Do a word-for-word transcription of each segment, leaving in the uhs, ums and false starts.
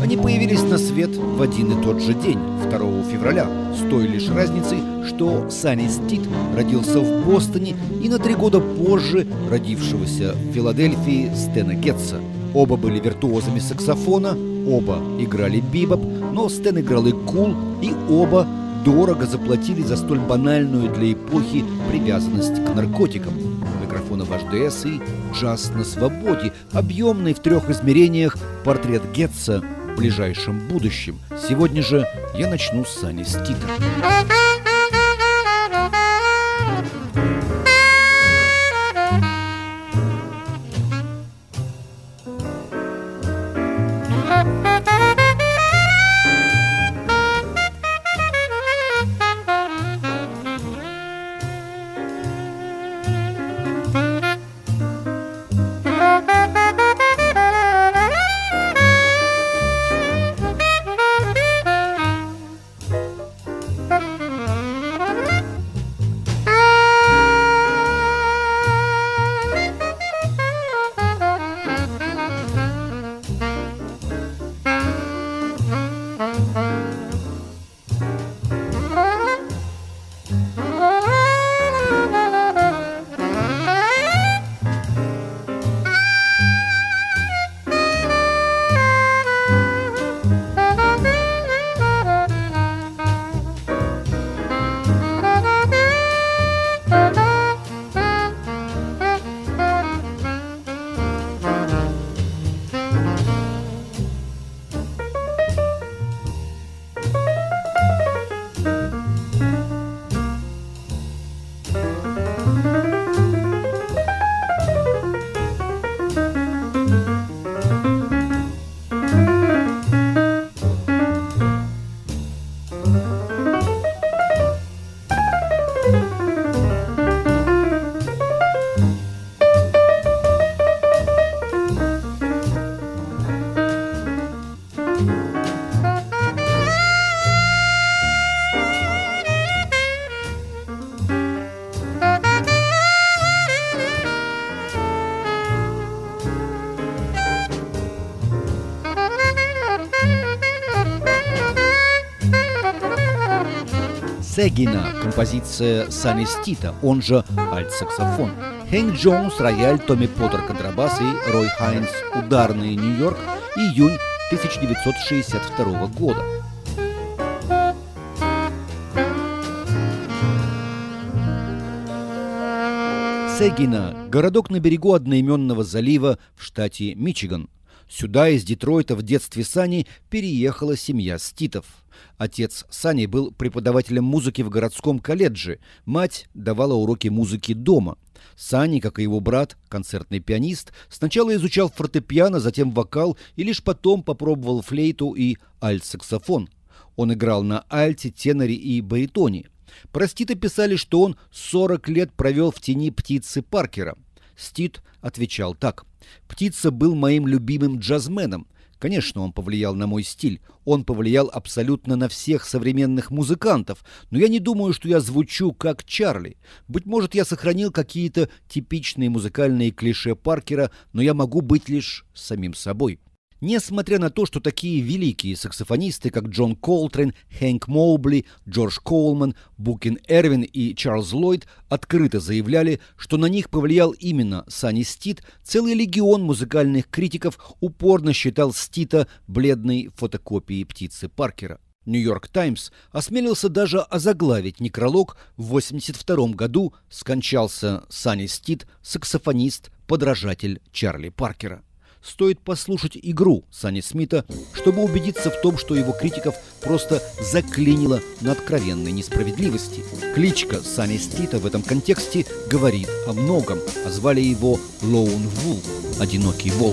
Они появились на свет в один и тот же день, второго февраля, с той лишь разницей, что Санни Стит родился в Бостоне и на три года позже родившегося в Филадельфии Стэна Гетца. Оба были виртуозами саксофона, оба играли бибоп, но Стэн играл и кул, и оба дорого заплатили за столь банальную для эпохи привязанность к наркотикам. Микрофоны в эйч ди эс и джаз на свободе, объемный в трех измерениях портрет Гетца в ближайшем будущем. Сегодня же я начну с Санни Стита. Сегина, композиция Санни Стита, он же альт-саксофон. Хэнк Джонс, рояль, Томми Поттер, контрабас и Рой Хайнс, ударные, Нью-Йорк, июнь тысяча девятьсот шестьдесят второго года. Сегина – городок на берегу одноименного залива в штате Мичиган. Сюда из Детройта в детстве Санни переехала семья Ститов. Отец Санни был преподавателем музыки в городском колледже, мать давала уроки музыки дома. Санни, как и его брат, концертный пианист, сначала изучал фортепиано, затем вокал и лишь потом попробовал флейту и альт-саксофон. Он играл на альте, теноре и баритоне. Про Стита писали, что он сорок лет провел в тени Птицы Паркера. Стит отвечал так: «Птица был моим любимым джазменом. Конечно, он повлиял на мой стиль, он повлиял абсолютно на всех современных музыкантов, но я не думаю, что я звучу как Чарли. Быть может, я сохранил какие-то типичные музыкальные клише Паркера, но я могу быть лишь самим собой». Несмотря на то, что такие великие саксофонисты, как Джон Колтрейн, Хэнк Моубли, Джордж Коулман, Букин Эрвин и Чарльз Ллойд открыто заявляли, что на них повлиял именно Санни Стит, целый легион музыкальных критиков упорно считал Стита бледной фотокопией Птицы Паркера. «Нью-Йорк Таймс» осмелился даже озаглавить некролог: в восемьдесят втором году скончался Санни Стит, саксофонист, подражатель Чарли Паркера. Стоит послушать игру Санни Смита, чтобы убедиться в том, что его критиков просто заклинило на откровенной несправедливости. Кличка Санни Стита в этом контексте говорит о многом, а звали его Lone Wolf, одинокий волк.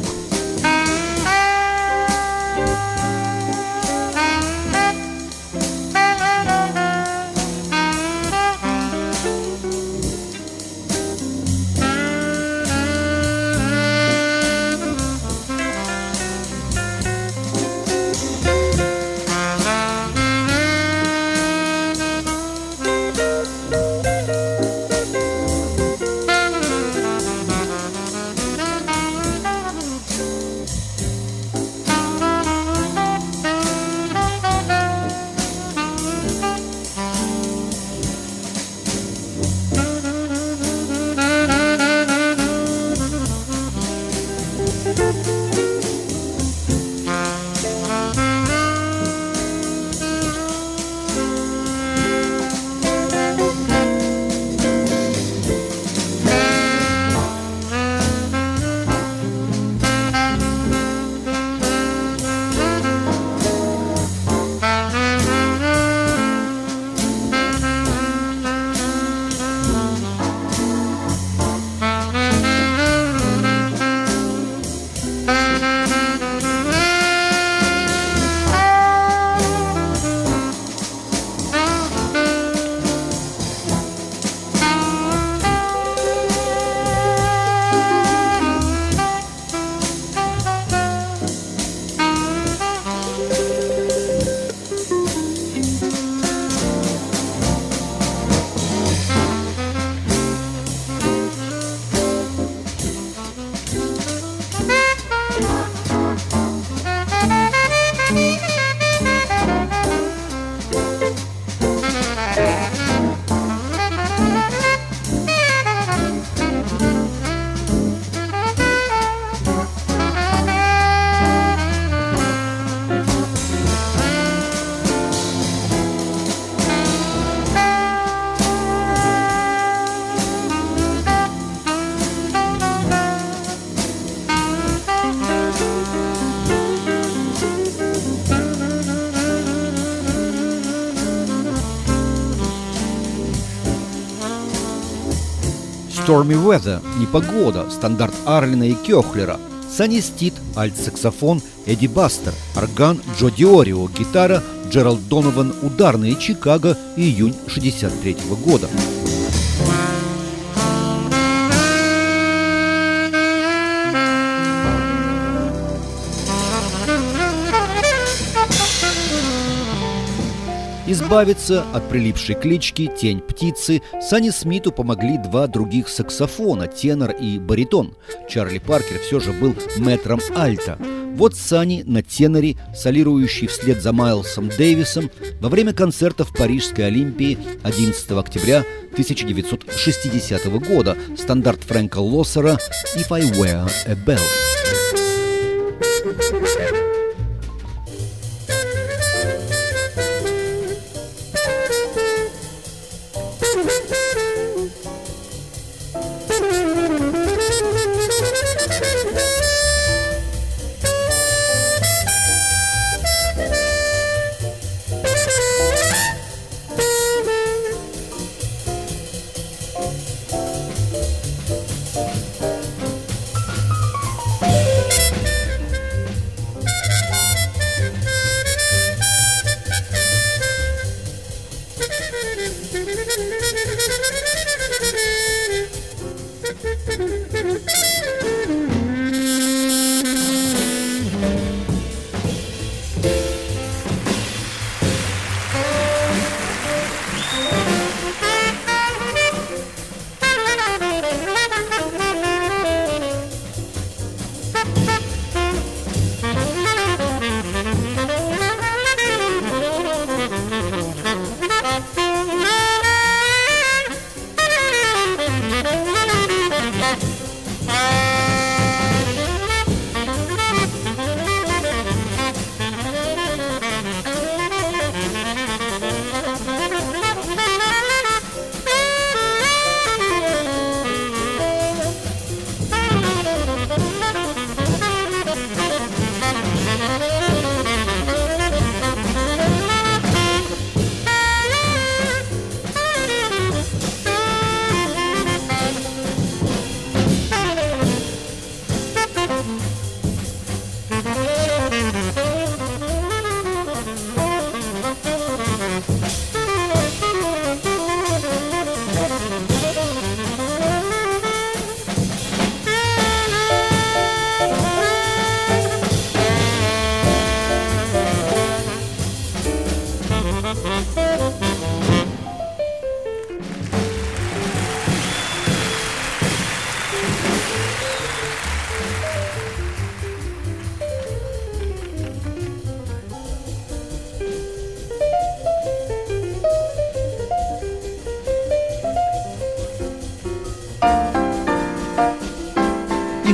Stormy Weather – непогода, стандарт Арлина и Кёхлера. Санни Стит – альт-саксофон, Эдди Бастер, орган Джо Диорио, гитара, Джеральд Донован, ударные, Чикаго, июнь шестьдесят третьего года. Избавиться от прилипшей клички «Тень птицы» Санни Смиту помогли два других саксофона – тенор и баритон. Чарли Паркер все же был мэтром альта. Вот Санни на теноре, солирующий вслед за Майлсом Дэвисом во время концерта в Парижской Олимпии одиннадцатого октября тысяча девятьсот шестидесятого года, стандарт Фрэнка Лоссера «If I Were a Bell».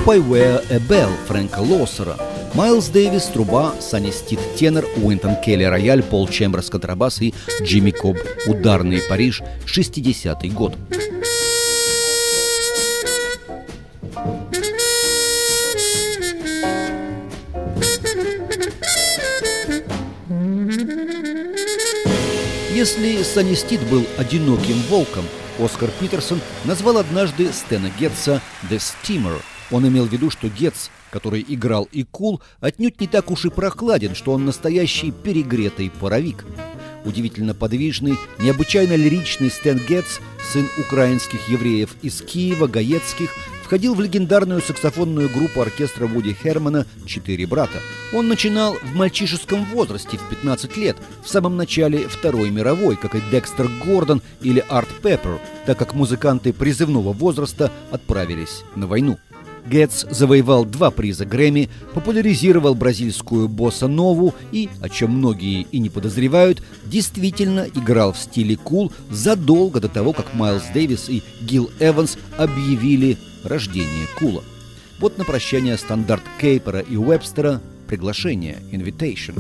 «If I Were a Bell» Фрэнка Лоссера, Майлз Дэвис – труба, Санни Стит – тенор, Уинтон Келли – рояль, Пол Чемберс – контрабас и Джимми Кобб – ударный, Париж, шестидесятый год. Если Санни Стит был одиноким волком, Оскар Питерсон назвал однажды Стэна Гетца «The Steamer». Он имел в виду, что Гетц, который играл и кул, отнюдь не так уж и прохладен, что он настоящий перегретый паровик. Удивительно подвижный, необычайно лиричный Стэн Гетц, сын украинских евреев из Киева, Гаецких, входил в легендарную саксофонную группу оркестра Вуди Хермана «Четыре брата». Он начинал в мальчишеском возрасте, в пятнадцать лет, в самом начале Второй мировой, как и Декстер Гордон или Арт Пеппер, так как музыканты призывного возраста отправились на войну. Гетц завоевал два приза Грэмми, популяризировал бразильскую босса-нову и, о чем многие и не подозревают, действительно играл в стиле кул задолго до того, как Майлз Дэвис и Гил Эванс объявили рождение кула. Вот на прощание стандарт Кейпера и Уэбстера «Приглашение» «Invitation».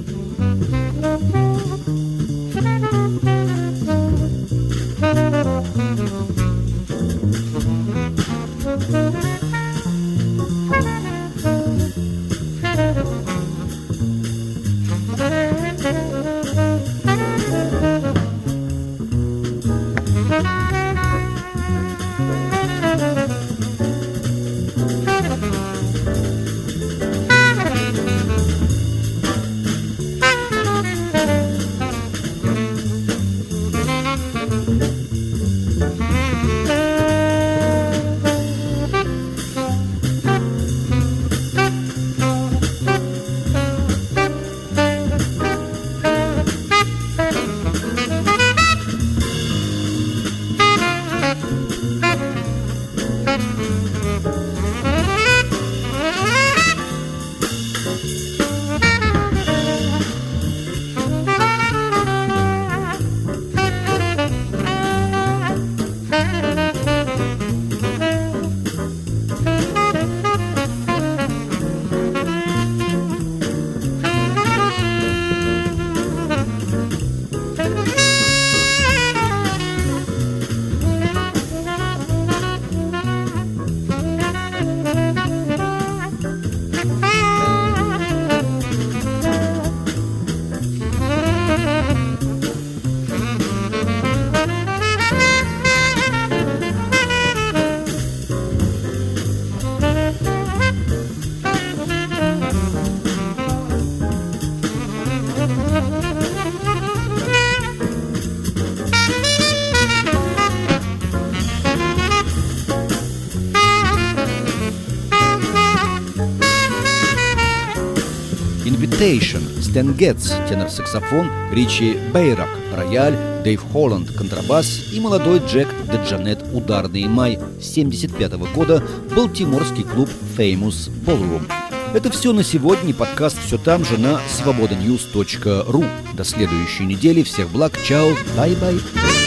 Стэн Гетц, тенор-саксофон, Ричи Бейрак, рояль, Дэйв Холланд, контрабас и молодой Джек Деджанет, ударный. Май семьдесят пятого года был тиморский клуб Famous Ballroom. Это все на сегодня. Подкаст все там же на свобода ньюс точка ру. До следующей недели. Всех благ. Чао. Бай-бай.